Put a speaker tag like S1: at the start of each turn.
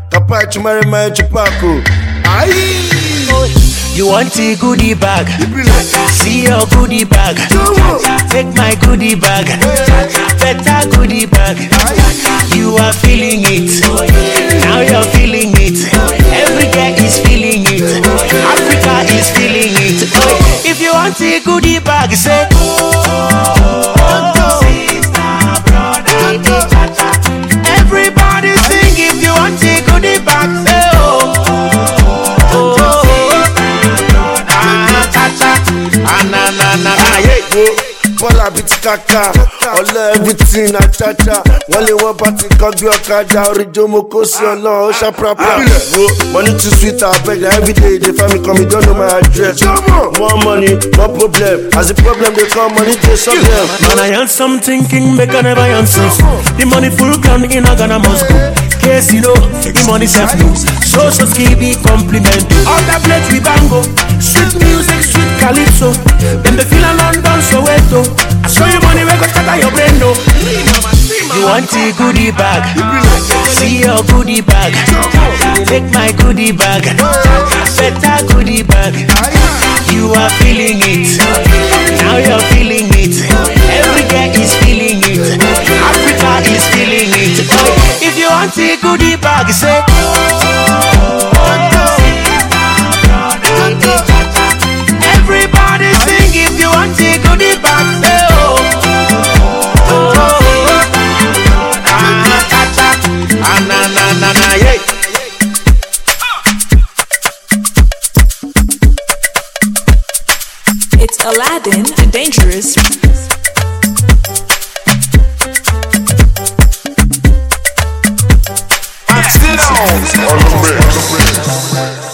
S1: Kapachi Marima Chupaco. Aye.
S2: You want a goodie bag? See your goodie bag. Take my goodie bag. Better goodie bag. You are feeling it. Now you're feeling it. Every girl is feeling it. Africa is feeling it. If you want a goodie bag, say everybody sing. If you want a goodie bag, say
S1: Paula biti kaka, ọlọ everything na cha-cha. Wọ́n lè wọ́n party kan gbé ọ̀kadà. Oríjó mo kó sí ọlọ́, ó ṣá prapra. Money too sweet, I beg that every day they find me come, you don't know my address. More money, more problem. As the problem they come, money they solve them.
S2: Man, I am something king, make I never answer. The money full ground in a Ghana must go. Case you know, the money self lose. So skibby compliment. All that plate we bango. Sweet music, sweet calypso. Then the feel London, Soweto. I show you money, we go scatter your brain, no. You want a goodie bag? See your goodie bag. Take my goodie bag. Better goodie bag. You are feeling it. Now you're feeling it. Every girl is feeling it. Africa is feeling it. If you want a goodie bag, say everybody sing. If you want a goodie bag, say
S3: It's Aladdin, the Dangerous.
S4: On the mix.